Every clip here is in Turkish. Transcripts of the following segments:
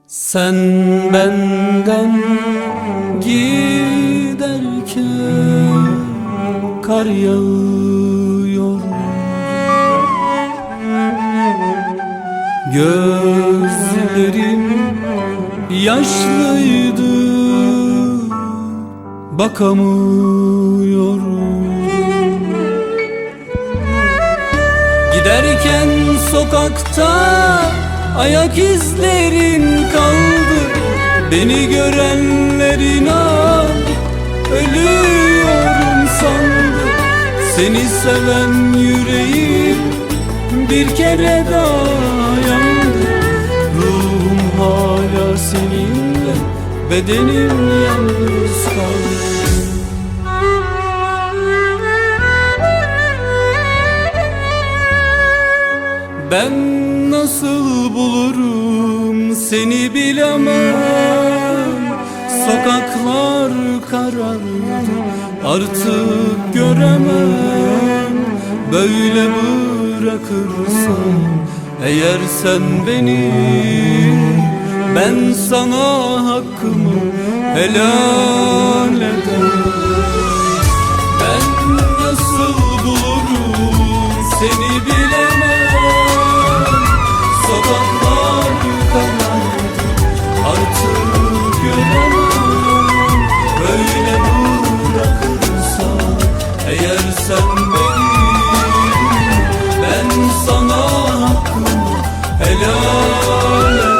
Sen benden giderken kar yağıyor, gözlerim yaşlıydı, bakamıyorum. Giderken sokakta ayak izlerin kaldı, beni görenler inan ölüyorum sandı. Seni seven yüreğim bir kere daha yandı. Ruhum hala seninle, bedenim yalnız kaldı. Ben nasıl bulurum seni bilemem. Sokaklar karardı, artık göremem. Böyle bırakırsan eğer sen beni, ben sana hakkımı helal ederim. Ben nasıl bulurum seni bilemem. Sokaklar karardı, artık göremem. Böyle bırakırsan eğer sen beni, ben sana hakkımı helal ederim.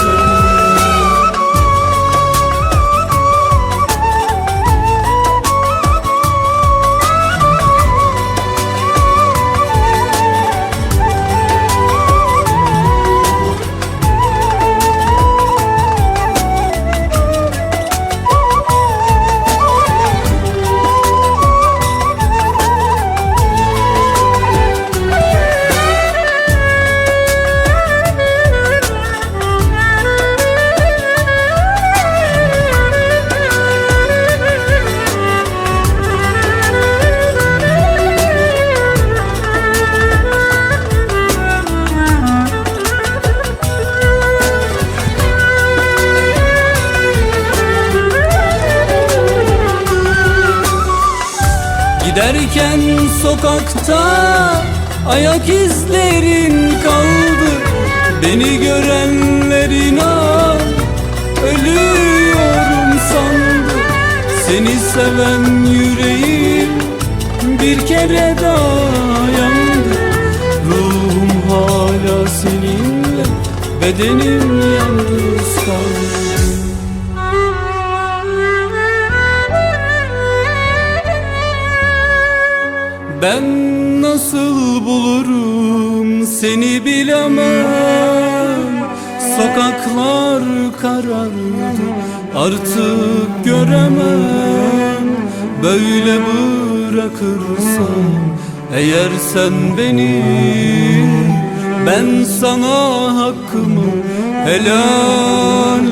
Giderken sokakta ayak izlerin kaldı, beni görenler inan ölüyorum sandı. Seni seven yüreğim bir kere daha yandı. Ruhum hala seninle, bedenim yalnız kaldı. Ben nasıl bulurum seni bilemem. Sokaklar karardı, artık göremem. Böyle bırakırsan eğer sen beni, ben sana hakkımı helal